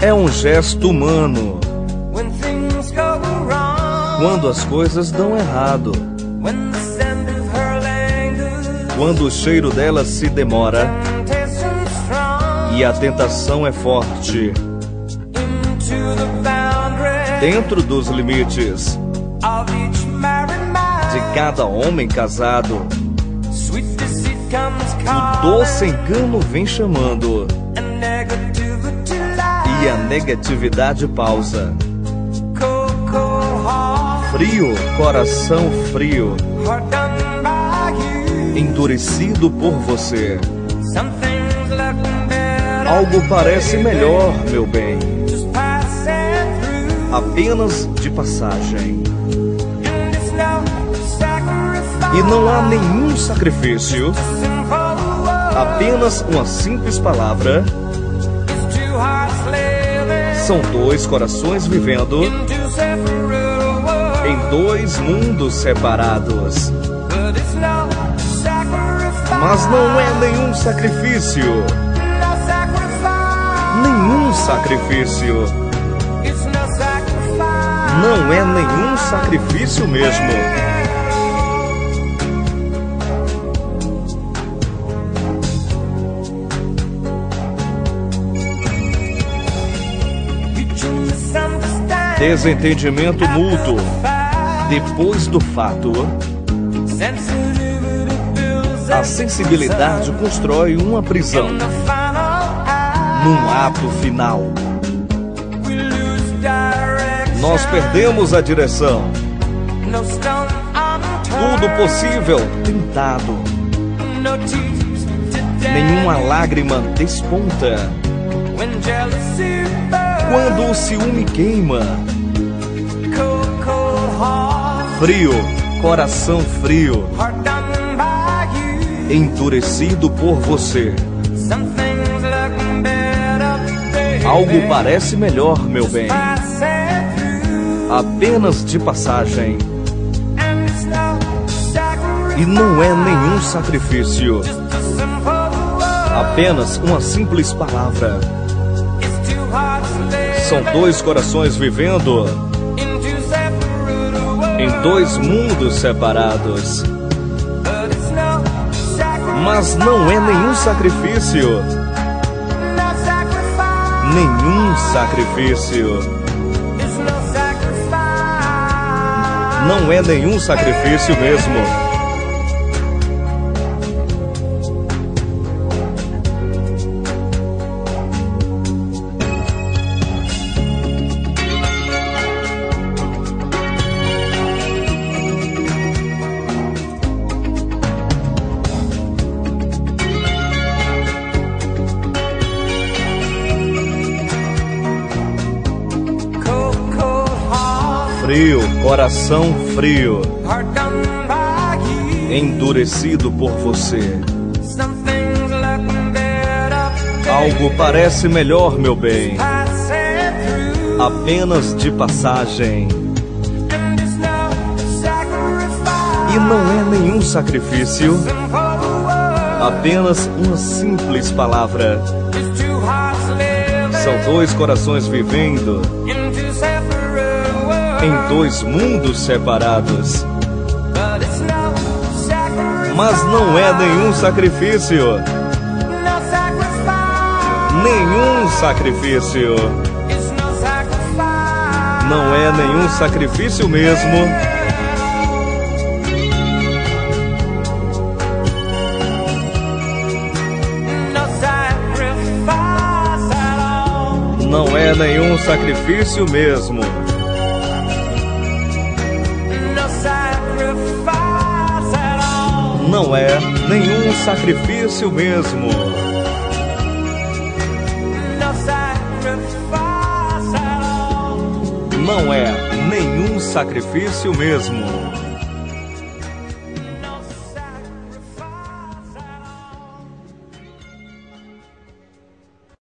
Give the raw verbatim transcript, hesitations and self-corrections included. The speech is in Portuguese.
É um gesto humano. Quando as coisas dão errado. Quando o cheiro dela se demora e a tentação é forte. Dentro dos limites de cada homem casado, o doce engano vem chamando e a negatividade pausa. Frio, coração frio, endurecido por você. Algo parece melhor, meu bem, apenas de passagem. E não há nenhum sacrifício, apenas uma simples palavra. São dois corações vivendo em dois mundos separados. Mas não é nenhum sacrifício. Nenhum sacrifício. Não é nenhum sacrifício mesmo. Desentendimento mútuo depois do fato. A sensibilidade constrói uma prisão. Num ato final, nós perdemos a direção. Tudo possível tentado. Nenhuma lágrima desponta. Quando o ciúme queima. Frio, coração frio, endurecido por você. Algo parece melhor, meu bem, apenas de passagem. E não é nenhum sacrifício, apenas uma simples palavra. São dois corações vivendo em dois mundos separados. Mas não é nenhum sacrifício. Nenhum sacrifício. Não é nenhum sacrifício mesmo. Frio, coração frio, endurecido por você. Algo parece melhor, meu bem, apenas de passagem. E não é nenhum sacrifício, apenas uma simples palavra. São dois corações vivendo em dois mundos separados. Mas não é nenhum sacrifício. Nenhum sacrifício. Não é nenhum sacrifício mesmo. Não é nenhum sacrifício mesmo. Não é nenhum sacrifício mesmo. Não é nenhum sacrifício mesmo.